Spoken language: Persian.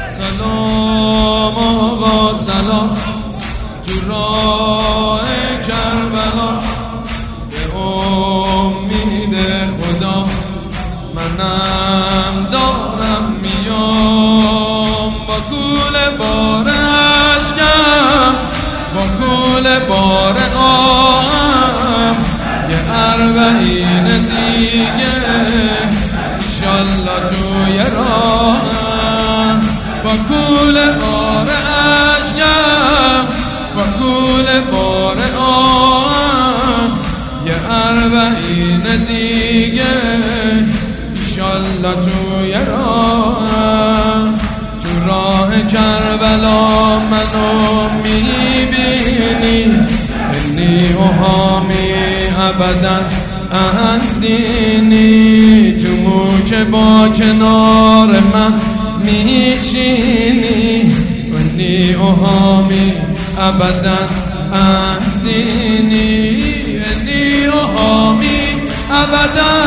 سلام آقا سلام تو راه کربلا، به امید خدا منم دارم میام، با کول بار اشکم، با کول بار آهم، یه اربعین دیگه انشالله توی راهم، با کول بار اشکم، با کول بار آهم، یه اربعین دیگه انشالله توی راهم. تو راه کربلا منو میبینی، انی اوهامی ابدا اهندینی، تو موج با کنار من میشینی، انی اوهامی ابدا اهندینی، انی اوهامی ابدا